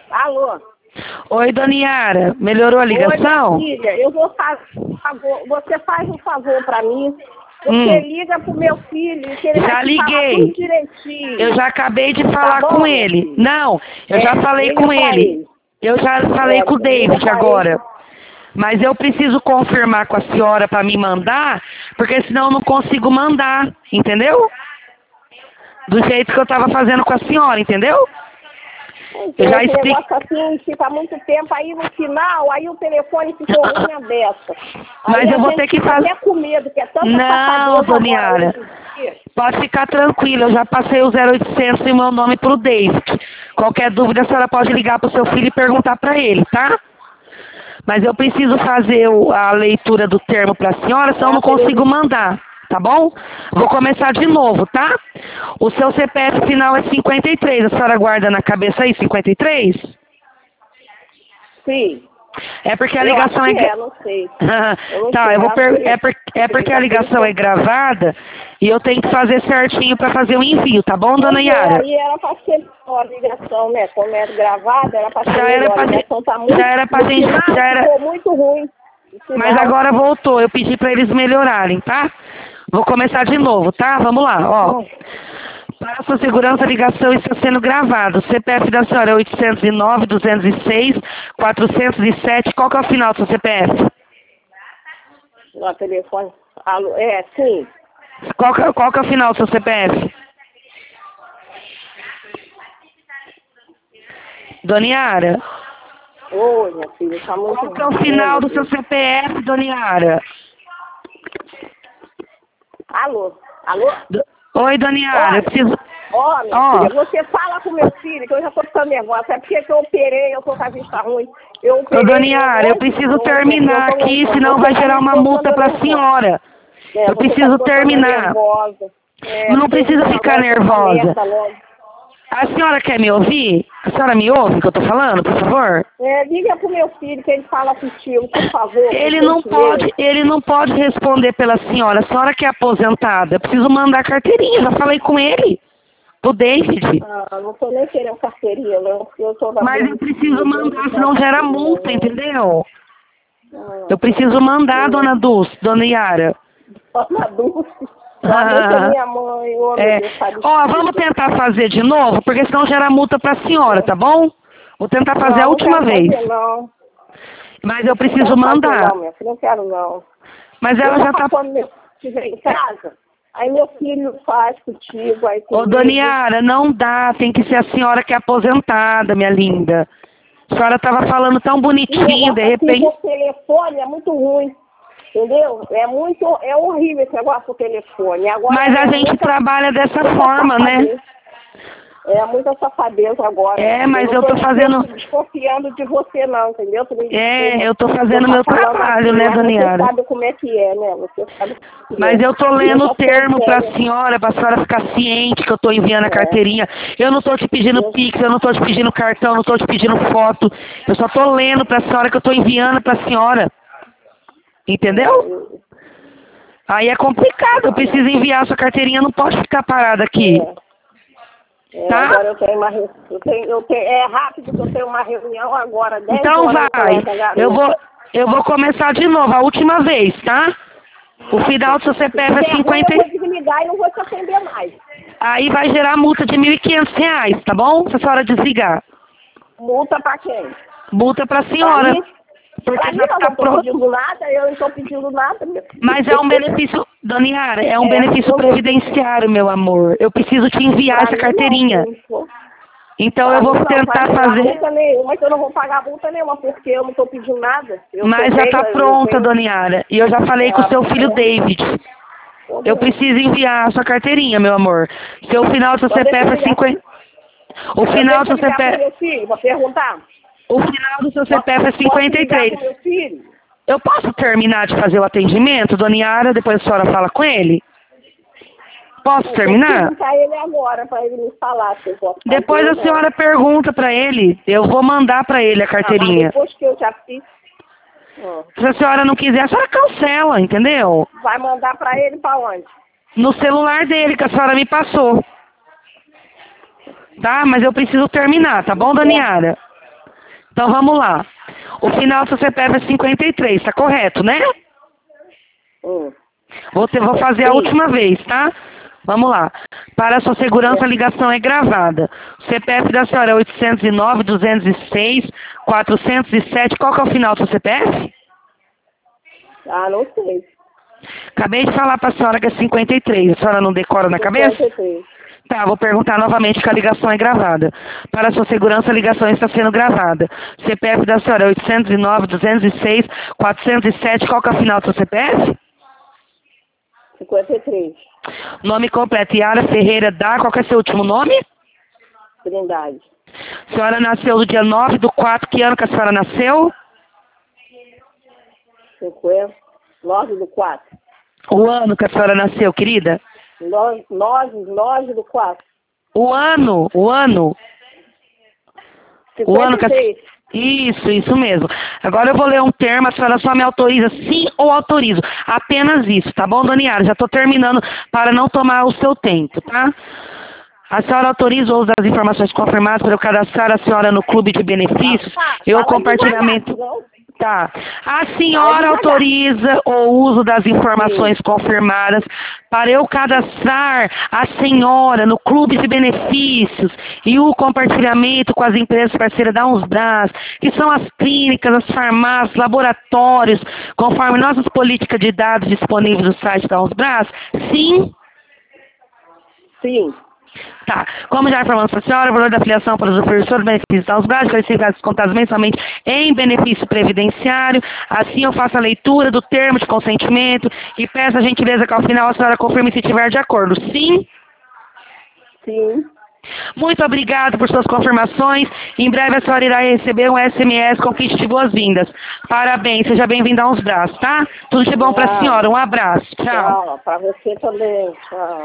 Alô? Oi, Dona Yara. Melhorou a ligação? Oi, minha filha, eu vou fazer um favor. Você faz um favor pra mim. Você liga pro meu filho que ele Já vai te falar liguei. tudo direitinho. Eu já acabei de falar bom, com minha ele. filha? Não, eu já falei liga com pra ele. Eu já falei com o liga David pra agora. Mas eu preciso confirmar com a senhora para me mandar, porque senão eu não consigo mandar, entendeu? Do jeito que eu estava fazendo com a senhora, entendeu? Eu já Esse expliquei. negócio assim fica muito tempo, aí no final, aí o telefone ficou ruim a beça. Mas Aí eu a vou gente ter que fica fazer. até com medo, que é tanta Não, safadeza Dona agora Yara. hoje em dia. Pode ficar tranquila, eu já passei o 0800 e meu nome pro David. Qualquer dúvida, a senhora pode ligar pro seu filho e perguntar para ele, tá? Mas eu preciso fazer a leitura do termo para a senhora, senão eu não consigo mandar, tá bom? Vou começar de novo, tá? O seu CPF final é 53, a senhora guarda na cabeça aí 53? Sim. É porque a ligação não sei. Tá, é porque a ligação é gravada e eu tenho que fazer certinho para fazer o envio, tá bom, Dona Yara? Aí era para ser melhor a ligação, né? Como é gravada, era para ser Já era melhor. pra A ligação tá muito... já era pra no gente, final, já era, ficou muito ruim. No final, mas agora voltou. Eu pedi para eles melhorarem, tá? Vou começar de novo, tá? Vamos lá, ó. Para sua segurança, a ligação está sendo gravada. O CPF da senhora é 809, 206, 407. Qual que é o final do seu CPF? No telefone. Alô, sim. Qual que é o final do seu CPF? Dona Yara? Oi, minha filha, tá muito... Qual que é o final do seu CPF, Dona Yara? Alô? Alô? Oi, Dona Yara, eu preciso... Minha filha, você fala com meu filho, que eu já tô ficando nervosa. É porque eu operei, eu tô com a vista ruim. Ô, Dona Yara, eu preciso terminar aqui, senão vai gerar uma multa para a senhora. Eu preciso terminar. Não precisa ficar nervosa. A senhora quer me ouvir? A senhora me ouve o que eu tô falando, por favor? Liga pro meu filho, que ele fala contigo, por favor. Ele não pode responder pela senhora. A senhora que é aposentada. Eu preciso mandar carteirinha, já falei com ele. O David. Não tô nem querendo carteirinha, não. Mas eu preciso mandar, senão gera multa, entendeu? Eu preciso mandar, Dona Yara. Dona Dulce. É minha mãe. Vamos tentar fazer de novo, porque senão gera multa pra senhora, tá bom? Vou tentar fazer a última vez. Não. Mas eu preciso mandar. Não, minha filha, não quero não. Mas ela já tá... Quando meu filho vem em casa, aí meu filho faz contigo, aí Ô, Dona Yara, não dá, tem que ser a senhora que é aposentada, minha linda. A senhora tava falando tão bonitinho, de repente... O telefone é muito ruim, entendeu? É horrível esse negócio do telefone. Agora, mas a gente trabalha dessa forma, né? É muita safadeza agora. Mas eu tô fazendo... desconfiando de você não, entendeu? Eu tô fazendo meu trabalho, né, Dona Yara? Você sabe como é que é, né? Você sabe mas eu tô lendo o termo pra senhora ficar ciente que eu tô enviando a carteirinha. Eu não tô te pedindo Pix, eu não tô te pedindo cartão, não tô te pedindo foto. Eu só tô lendo pra senhora que eu tô enviando pra senhora. Entendeu? Aí é complicado, eu preciso enviar a sua carteirinha, não pode ficar parada aqui. Tá? Agora eu tenho uma é rápido que eu tenho uma reunião agora, 10 então horas. Vai, eu vou começar de novo, a última vez, tá? O final do seu CPF é 50... Eu vou desligar e não vou te atender mais. Aí vai gerar multa de R$ 1.500, tá bom? Se a senhora desligar. Multa pra quem? Multa pra senhora. Porque já tá pronto. Eu não estou pedindo nada. Mas é um benefício, Dona Yara, é um benefício previdenciário, meu amor. Eu preciso te enviar essa carteirinha. Então eu vou tentar fazer... multa nenhuma, que eu não vou pagar multa nenhuma, porque eu não estou pedindo nada. Mas já tá pronta, Dona Yara. E eu já falei com o seu filho David. Eu preciso enviar a sua carteirinha, meu amor. Seu final do seu CPF é 50... O final do seu CPF... Vou perguntar. O final do seu CPF é 53. Eu posso terminar de fazer o atendimento, Dona Yara? Depois a senhora fala com ele? Posso terminar? Vou perguntar ele agora, para ele me falar. Depois a senhora pergunta para ele. Eu vou mandar para ele a carteirinha. Depois que eu já fiz. Se a senhora não quiser, a senhora cancela, entendeu? Vai mandar para ele para onde? No celular dele, que a senhora me passou. Tá? Mas eu preciso terminar, tá bom, Dona Yara? Então vamos lá. O final do seu CPF é 53, tá correto, né? Vou fazer a última vez, tá? Vamos lá. Para a sua segurança, a ligação é gravada. O CPF da senhora é 809, 206, 407. Qual que é o final do seu CPF? Ah, não sei. Acabei de falar para a senhora que é 53. A senhora não decora na cabeça? 53. Tá, vou perguntar novamente que a ligação é gravada. Para a sua segurança, a ligação está sendo gravada. O CPF da senhora é 809, 206, 407. Qual que é o final do seu CPF? 53. Nome completo, Yara Ferreira Dá. Qual que é seu último nome? Trindade. A senhora nasceu no dia 9/4. Que ano que a senhora nasceu? 9/4. O ano que a senhora nasceu, querida? 9/4. O ano. O ano que a... 56. Isso mesmo. Agora eu vou ler um termo, a senhora só me autoriza sim ou autorizo. Apenas isso, tá bom, dona Yara? Já estou terminando para não tomar o seu tempo, tá? A senhora autoriza o uso das informações confirmadas para eu cadastrar a senhora no clube de benefícios e o compartilhamento... Tá. A senhora autoriza o uso das informações confirmadas para eu cadastrar a senhora no clube de benefícios e o compartilhamento com as empresas parceiras da UNSBRAS, que são as clínicas, as farmácias, laboratórios, conforme nossas políticas de dados disponíveis no site da UNSBRAS? Sim? Sim. Tá. Como já informamos para a senhora, o valor da afiliação para os oferecedores de benefícios aos braços vai ser descontados mensalmente em benefício previdenciário. Assim eu faço a leitura do termo de consentimento e peço a gentileza que ao final a senhora confirme se estiver de acordo. Sim? Sim. Muito obrigado por suas confirmações. Em breve a senhora irá receber um SMS com kit de boas-vindas. Parabéns, seja bem-vinda aos braços, tá? Tudo de bom para a senhora. Um abraço. Tchau. Tchau. Para você também. Tchau.